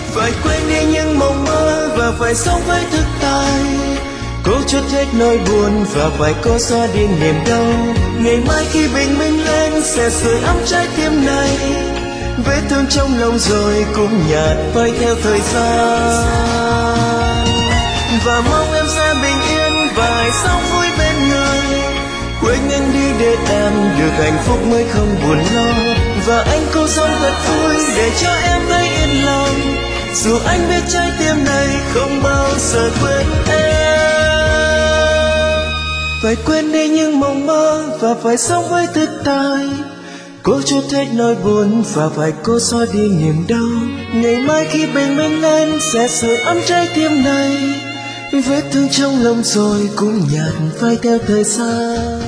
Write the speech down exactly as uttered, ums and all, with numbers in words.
Phải quên đi những mộng mơ và phải sống với thực tại. Cố chút hết nỗi buồn và phải cố xóa đi niềm đau. Ngày mai khi bình minh lên sẽ sưởi ấm trái tim này. Vết thương trong lòng rồi cũng nhạt phai theo thời gian. Và mong em sẽ bình yên và hãy sống vui bên người. Quên anh đi để em được hạnh phúc mới không buồn lo. Và anh cố sống thật vui để cho em thấy yên lòng. Dù anh biết trái tim này không bao giờ quên em. Phải quên đi những mộng mơ và phải sống với thực tại. Cố chút hết nỗi buồn và phải cố xóa đi niềm đau. Ngày mai khi bình minh lên sẽ sưởi ấm trái tim này. Vết thương trong lòng rồi cũng nhạt phai theo thời gian.